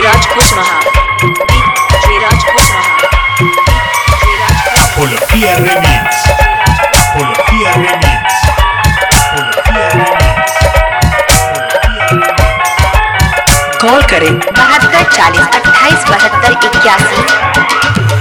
राज Kushwaha, DJ Raj Kushwaha, Apología Remix, Apología Remix, Apología Remix, Apología Remix। Call करें 72 40 28 72 81।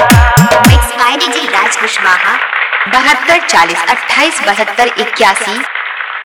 कुशवाहा 72 40 28 72 81।